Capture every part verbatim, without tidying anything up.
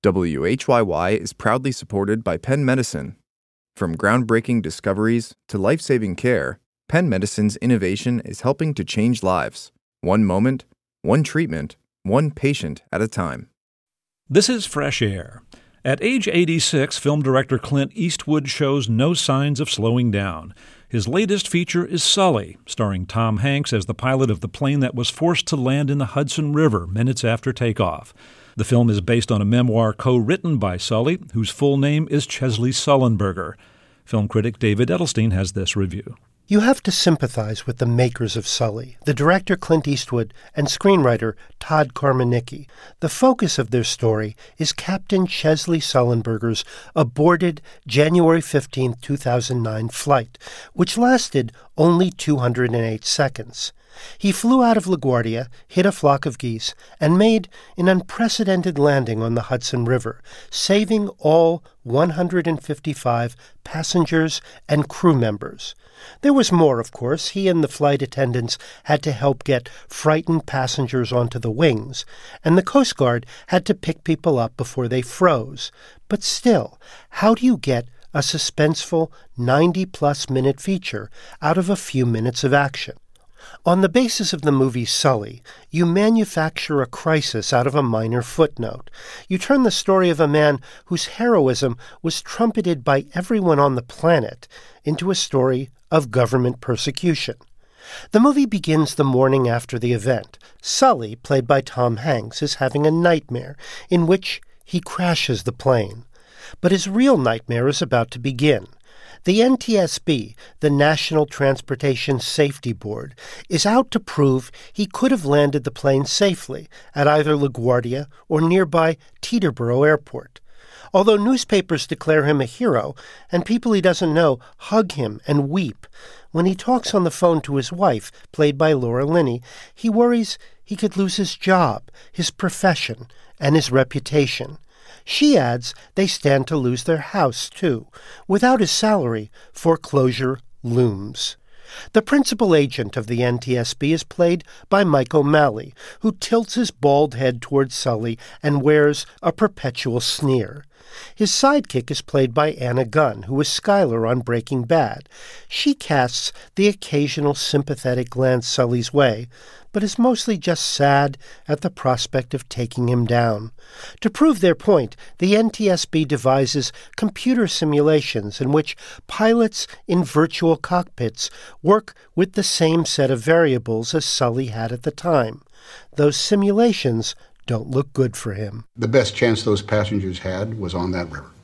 W H Y Y is proudly supported by Penn Medicine. From groundbreaking discoveries to life-saving care, Penn Medicine's innovation is helping to change lives, one moment, one treatment, one patient at a time. This is Fresh Air. At age eighty-six, film director Clint Eastwood shows no signs of slowing down. His latest feature is Sully, starring Tom Hanks as the pilot of the plane that was forced to land in the Hudson River minutes after takeoff. The film is based on a memoir co-written by Sully, whose full name is Chesley Sullenberger. Film critic David Edelstein has this review. You have to sympathize with the makers of Sully, the director Clint Eastwood and screenwriter Todd Carmanicki. The focus of their story is Captain Chesley Sullenberger's aborted January fifteenth, two thousand nine flight, which lasted only two hundred eight seconds. He flew out of LaGuardia, hit a flock of geese, and made an unprecedented landing on the Hudson River, saving all one hundred fifty-five passengers and crew members. There was more, of course. He and the flight attendants had to help get frightened passengers onto the wings, and the Coast Guard had to pick people up before they froze. But still, how do you get a suspenseful ninety-plus minute feature out of a few minutes of action? On the basis of the movie Sully, you manufacture a crisis out of a minor footnote. You turn the story of a man whose heroism was trumpeted by everyone on the planet into a story of government persecution. The movie begins the morning after the event. Sully, played by Tom Hanks, is having a nightmare in which he crashes the plane. But his real nightmare is about to begin. The N T S B, the National Transportation Safety Board, is out to prove he could have landed the plane safely at either LaGuardia or nearby Teterboro Airport. Although newspapers declare him a hero, and people he doesn't know hug him and weep, when he talks on the phone to his wife, played by Laura Linney, he worries he could lose his job, his profession, and his reputation. She adds they stand to lose their house, too. Without his salary, foreclosure looms. The principal agent of the N T S B is played by Mike O'Malley, who tilts his bald head towards Sully and wears a perpetual sneer. His sidekick is played by Anna Gunn, who is Skylar on Breaking Bad. She casts the occasional sympathetic glance Sully's way, but is mostly just sad at the prospect of taking him down. To prove their point, the N T S B devises computer simulations in which pilots in virtual cockpits work with the same set of variables as Sully had at the time. Those simulations don't look good for him. The best chance those passengers had was on that river.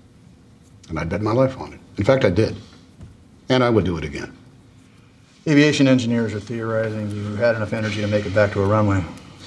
And I'd bet my life on it. In fact, I did. And I would do it again. Aviation engineers are theorizing you had enough energy to make it back to a runway.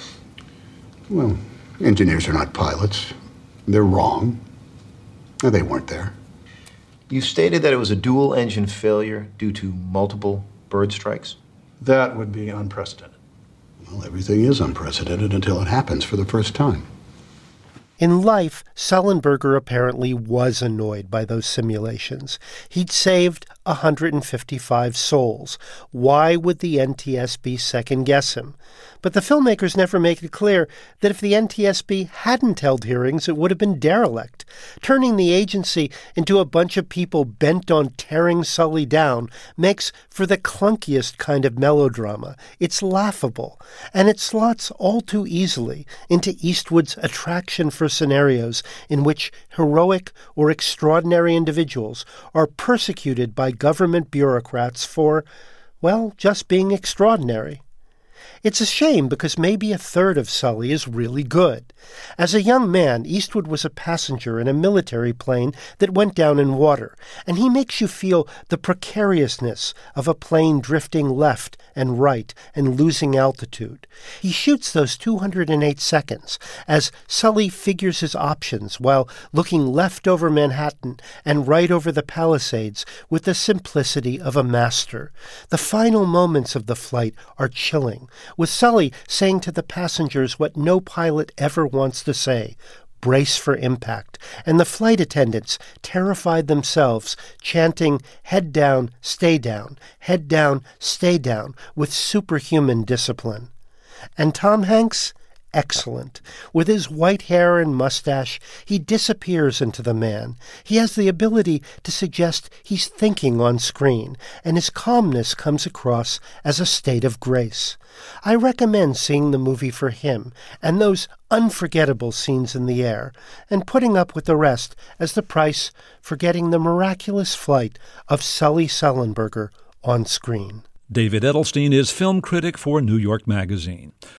Well, engineers are not pilots. They're wrong. No, they weren't there. You stated that it was a dual-engine failure due to multiple bird strikes? That would be unprecedented. Well, everything is unprecedented until it happens for the first time. In life, Sullenberger apparently was annoyed by those simulations. He'd saved one hundred fifty-five souls. Why would the N T S B second-guess him? But the filmmakers never make it clear that if the N T S B hadn't held hearings, it would have been derelict. Turning the agency into a bunch of people bent on tearing Sully down makes for the clunkiest kind of melodrama. It's laughable, and it slots all too easily into Eastwood's attraction for scenarios in which heroic or extraordinary individuals are persecuted by government bureaucrats for, well, just being extraordinary. It's a shame because maybe a third of Sully is really good. As a young man, Eastwood was a passenger in a military plane that went down in water, and he makes you feel the precariousness of a plane drifting left and right and losing altitude. He shoots those two hundred eight seconds as Sully figures his options while looking left over Manhattan and right over the Palisades with the simplicity of a master. The final moments of the flight are chilling, with Sully saying to the passengers what no pilot ever wants to say, brace for impact, and the flight attendants, terrified themselves, chanting, head down, stay down, head down, stay down, with superhuman discipline. And Tom Hanks excellent. With his white hair and mustache, he disappears into the man. He has the ability to suggest he's thinking on screen, and his calmness comes across as a state of grace. I recommend seeing the movie for him and those unforgettable scenes in the air, and putting up with the rest as the price for getting the miraculous flight of Sully Sullenberger on screen. David Edelstein is film critic for New York Magazine.